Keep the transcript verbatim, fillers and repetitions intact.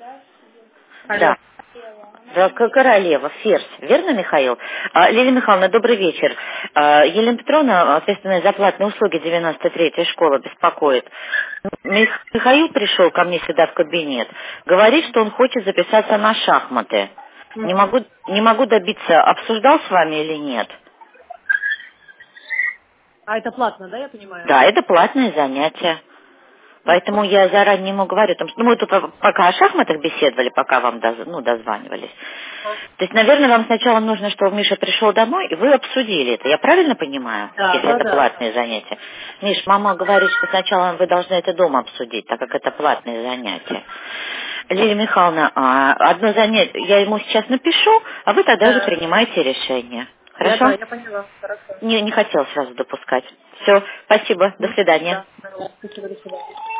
Да. Да, к- королева, ферзь. Верно, Михаил? А, Лилия Михайловна, добрый вечер. А, Елена Петровна, ответственная за платные услуги девяносто третья школа, беспокоит. Мих- Михаил пришел ко мне сюда в кабинет. Говорит, что он хочет записаться на шахматы. Не Мгм. могу, не могу добиться, обсуждал с вами или нет? А это платно, да, я понимаю? Да, это платное занятие. Поэтому я заранее ему говорю, потому что ну, мы тут по- пока о шахматах беседовали, пока вам доз- ну, дозванивались. То есть, наверное, вам сначала нужно, чтобы Миша пришел домой, и вы обсудили это. Я правильно понимаю, Да, если да, это да. платные занятия? Миш, мама говорит, что сначала вы должны это дома обсудить, так как это платные занятия. Лилия Михайловна, а, одно занятие, я ему сейчас напишу, а вы тогда уже Да. принимаете решение. Я, да, Хорошо? я поняла. Хорошо. Не, не хотела сразу допускать. Все, спасибо, до Мгм. свидания. Да. Да. Спасибо, до свидания.